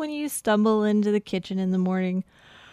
when you stumble into the kitchen in the morning.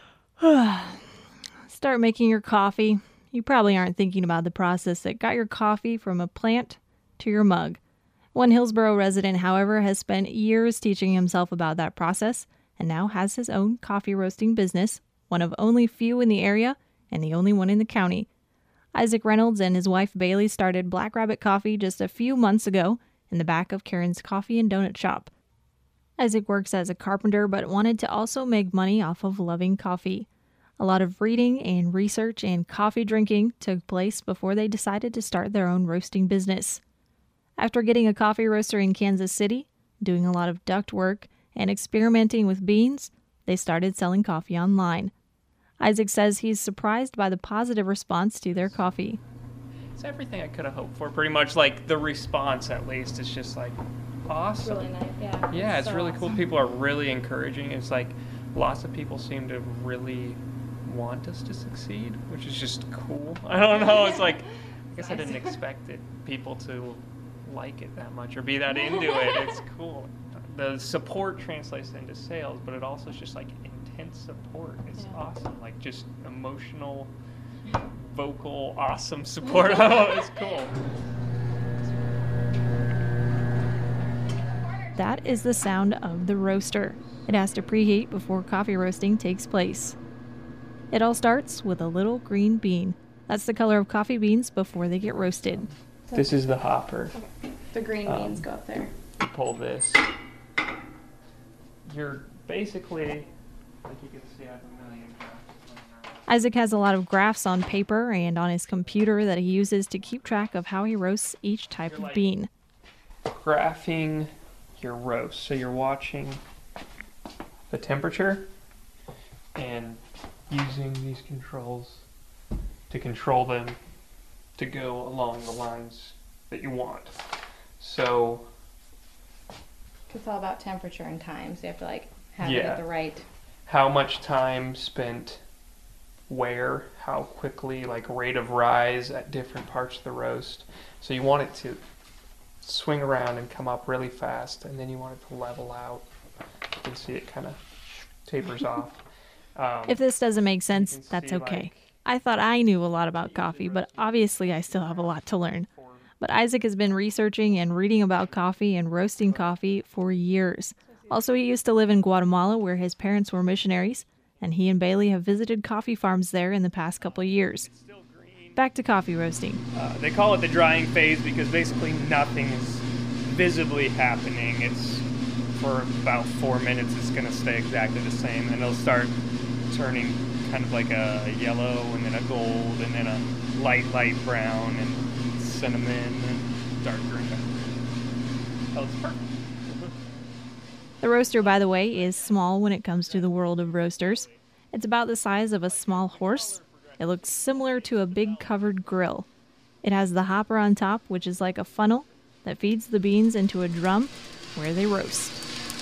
Start making your coffee. You probably aren't thinking about the process that got your coffee from a plant to your mug. One Hillsboro resident, however, has spent years teaching himself about that process and now has his own coffee roasting business, one of only few in the area and the only one in the county. Isaac Reynolds and his wife Bailey started Black Rabbit Coffee just a few months ago in the back of Karen's Coffee and Donut Shop. Isaac works as a carpenter but wanted to also make money off of loving coffee. A lot of reading and research and coffee drinking took place before they decided to start their own roasting business. After getting a coffee roaster in Kansas City, doing a lot of duct work, and experimenting with beans, they started selling coffee online. Isaac says he's surprised by the positive response to their coffee. It's everything I could have hoped for, pretty much. Like, the response, at least, is just, like, awesome. Really nice, yeah. Yeah, it's so really awesome. cool. People are really encouraging. It's like lots of people seem to really want us to succeed, which is just cool. I don't know. It's like, I guess I didn't expect people to like it that much or be that into it. It's cool. The support translates into sales, but it also is just like intense support. It's awesome. Like, just emotional, vocal, awesome support. Oh, it's cool. That is the sound of the roaster. It has to preheat before coffee roasting takes place. It all starts with a little green bean. That's the color of coffee beans before they get roasted. This is the hopper. The green beans go up there. You pull this. You're basically, like you can see, I have a million graphs. Isaac has a lot of graphs on paper and on his computer that he uses to keep track of how he roasts each type of bean. Graphing your roast. So you're watching the temperature and using these controls to control them to go along the lines that you want. So It's all about temperature and time, so you have to like have it at the right. How much time spent where, how quickly, like rate of rise at different parts of the roast. So you want it to swing around and come up really fast, and then you want it to level out. You can see it kind of tapers off. If this doesn't make sense, that's okay. I thought I knew a lot about coffee, but obviously I still have a lot to learn. But Isaac has been researching and reading about coffee and roasting coffee for years. Also, he used to live in Guatemala where his parents were missionaries, and he and Bailey have visited coffee farms there in the past couple of years. Back to coffee roasting. They call it the drying phase because basically nothing is visibly happening. It's for about 4 minutes, it's going to stay exactly the same, and it'll start turning kind of like a yellow and then a gold and then a light brown and cinnamon and dark green. Oh, it's perfect. The roaster, by the way, is small when it comes to the world of roasters. It's about the size of a small horse. It looks similar to a big covered grill. It has the hopper on top, which is like a funnel that feeds the beans into a drum where they roast.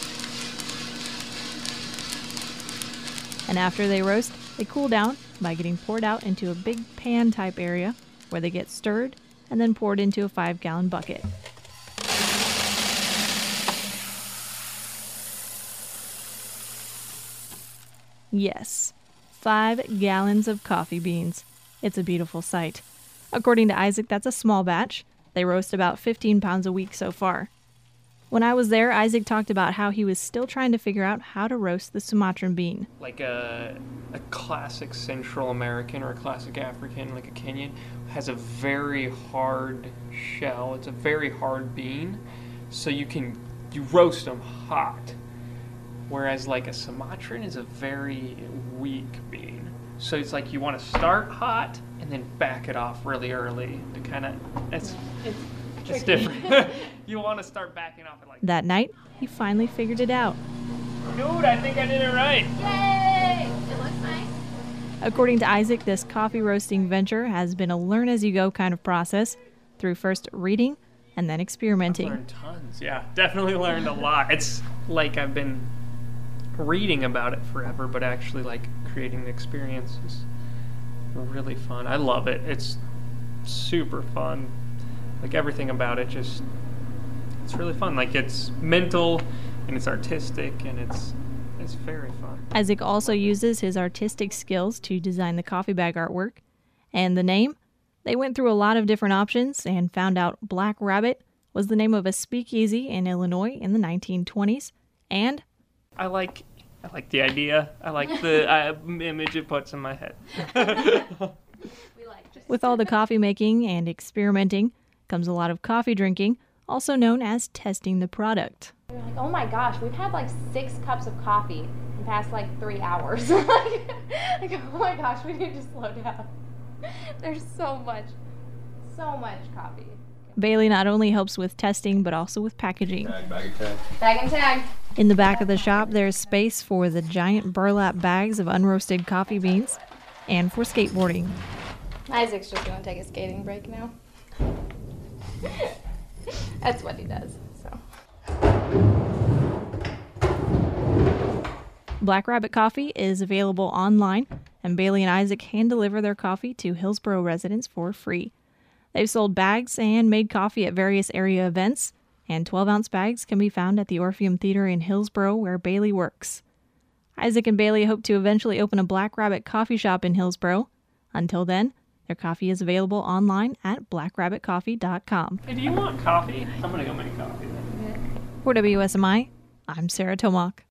And after they roast, they cool down by getting poured out into a big pan type area where they get stirred and then poured into a 5-gallon bucket. Yes, 5 gallons of coffee beans. It's a beautiful sight. According to Isaac, that's a small batch. They roast about 15 pounds a week so far. When I was there, Isaac talked about how he was still trying to figure out how to roast the Sumatran bean. Like a classic Central American or a classic African, like a Kenyan, has a very hard shell. It's a very hard bean, so you roast them hot. Whereas like a Sumatran is a very weak bean. So it's like you want to start hot and then back it off really early to kind of, it's different. You want to start backing off at like... That night, he finally figured it out. Dude, I think I did it right. Yay! It looks nice. According to Isaac, this coffee roasting venture has been a learn-as-you-go kind of process through first reading and then experimenting. I've learned tons, yeah. Definitely learned a lot. It's like I've been reading about it forever, but actually like creating the experience is really fun. I love it. It's super fun. Like everything about it just, it's really fun. Like it's mental and it's artistic and it's It's very fun. Isaac also uses his artistic skills to design the coffee bag artwork. And the name? They went through a lot of different options and found out Black Rabbit was the name of a speakeasy in Illinois in the 1920s. And I like the idea. I like the image it puts in my head. with all the coffee making and experimenting comes a lot of coffee drinking, also known as testing the product. We're like, oh my gosh, we've had like 6 cups of coffee in the past like 3 hours. like, oh my gosh, we need to slow down. There's so much coffee. Bailey not only helps with testing, but also with packaging. Bag and tag. In the back of the shop, there's space for the giant burlap bags of unroasted coffee beans and for skateboarding. Isaac's just gonna take a skating break now. That's what he does, so. Black Rabbit Coffee is available online, and Bailey and Isaac hand deliver their coffee to Hillsboro residents for free. They've sold bags and made coffee at various area events, and 12-ounce bags can be found at the Orpheum Theater in Hillsboro, where Bailey works. Isaac and Bailey hope to eventually open a Black Rabbit coffee shop in Hillsboro. Until then, their coffee is available online at blackrabbitcoffee.com. Hey, do you want coffee? I'm gonna go make coffee then. For WSMI, I'm Sarah Tomac.